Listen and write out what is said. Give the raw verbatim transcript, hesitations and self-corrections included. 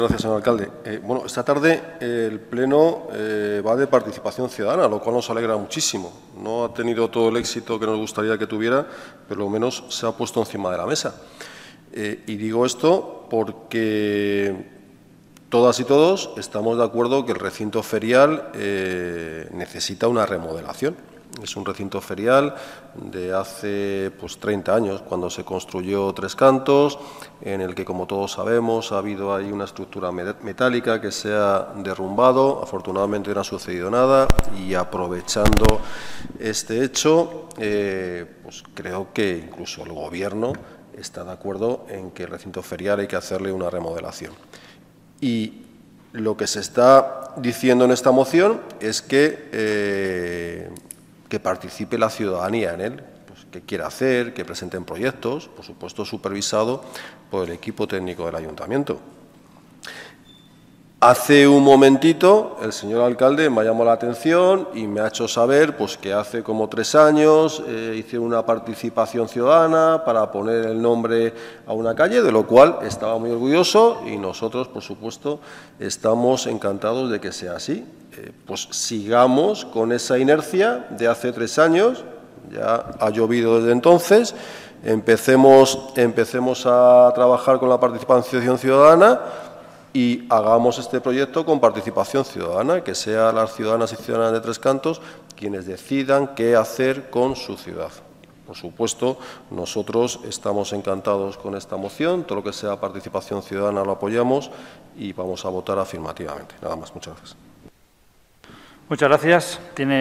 Gracias, señor alcalde. Eh, bueno, esta tarde eh, el Pleno eh, va de participación ciudadana, lo cual nos alegra muchísimo. No ha tenido todo el éxito que nos gustaría que tuviera, pero lo menos se ha puesto encima de la mesa. Eh, y digo esto porque todas y todos estamos de acuerdo que el recinto ferial eh, necesita una remodelación. Es un recinto ferial de hace pues, treinta años, cuando se construyó Tres Cantos, en el que, como todos sabemos, ha habido ahí una estructura metálica que se ha derrumbado. Afortunadamente no ha sucedido nada y, aprovechando este hecho, eh, pues creo que incluso el Gobierno está de acuerdo en que el recinto ferial hay que hacerle una remodelación. Y lo que se está diciendo en esta moción es que eh, que participe la ciudadanía en él, pues, qué quiere hacer, que presenten proyectos, por supuesto supervisado por el equipo técnico del ayuntamiento. Hace un momentito el señor alcalde me ha llamado la atención y me ha hecho saber pues, que hace como tres años eh, hicieron una participación ciudadana para poner el nombre a una calle, de lo cual estaba muy orgulloso y nosotros, por supuesto, estamos encantados de que sea así. Eh, pues sigamos con esa inercia de hace tres años, ya ha llovido desde entonces, empecemos, empecemos a trabajar con la participación ciudadana y hagamos este proyecto con participación ciudadana, que sean las ciudadanas y ciudadanas de Tres Cantos quienes decidan qué hacer con su ciudad. Por supuesto, nosotros estamos encantados con esta moción, todo lo que sea participación ciudadana lo apoyamos y vamos a votar afirmativamente. Nada más, muchas gracias. Muchas gracias. Tiene